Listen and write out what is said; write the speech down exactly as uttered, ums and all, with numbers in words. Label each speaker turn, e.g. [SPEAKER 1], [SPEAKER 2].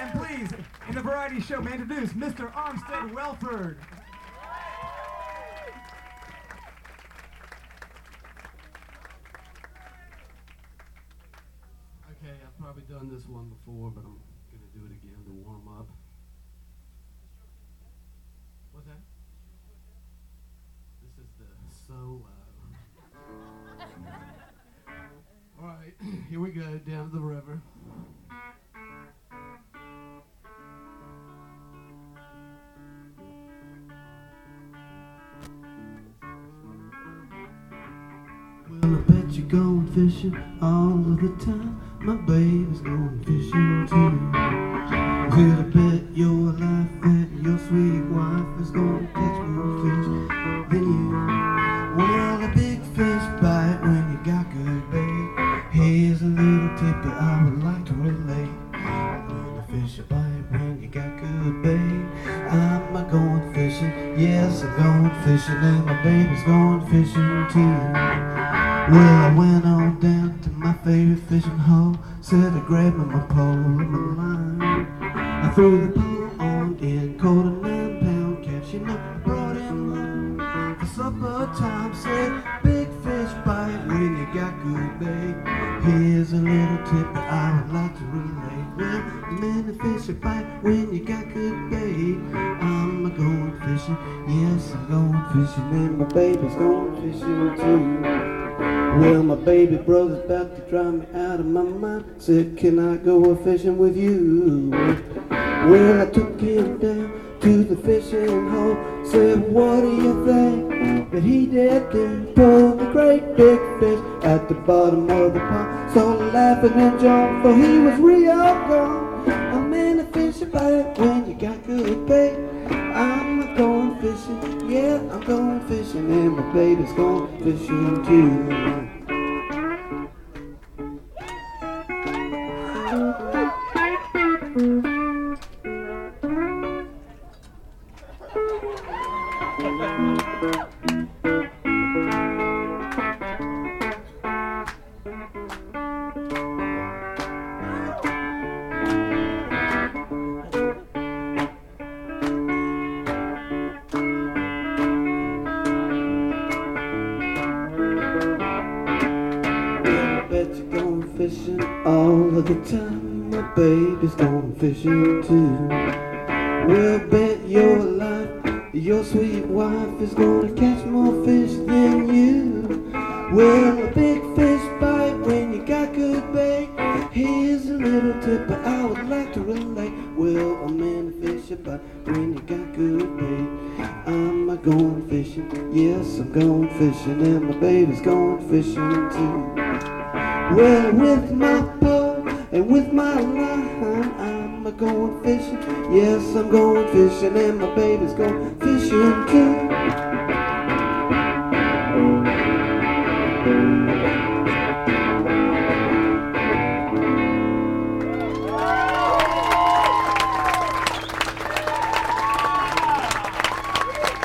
[SPEAKER 1] And please, in the variety show, may I introduce Mister Armstead Welford.
[SPEAKER 2] Okay, I've probably done this one before, but I'm going to do it again to warm up. What's that? This is the solo. All right, here we go, down to the river. Well, I bet you're going fishing all of the time. My baby's going fishing too. Well, I bet your life that your sweet wife is gonna catch more fish than you. Well, a big fish bite when you got good bait. Here's a little tip that I would like to relate. When a fish a bite when you got good bait, I'm a going fishing. Yes, I'm going fishing, and my baby's going fishing too. Well, I went on down to my favorite fishing hole, said I grabbed my pole and my line. I threw the pole on in, caught a nine pound catch, you know, I brought him home for supper time. Said, big fish bite when you got good bait. Here's a little tip that I would like to relate. Well, many fish a bite when you got good bait. I'm a going fishing, yes, I'm going fishing, and my baby's going fishing too. Well, my baby brother's about to drive me out of my mind. Said, can I go a-fishing with you? Well, I took him down to the fishing hole. Said, what do you think that he did do? Pulled a great big fish at the bottom of the pond. Started laughing and jumped, for he was real gone. I'm in a fishing bite when you got good bait. I'm going fishing, yeah, I'm going fishing, and my baby's going fishing too. Fishing all of the time, my baby's going fishing too. Well, bet your life your sweet wife is gonna catch more fish than you. Well, a big fish bite when you got good bait. Here's a little tip that I would like to relate. Well, a man a fish a bite when you got good bait. I'm a going fishing, yes, I'm going fishing, and my baby's going fishing too. Well, with my pole and with my line, I'm a going fishing. Yes, I'm going fishing, and my baby's going fishing too.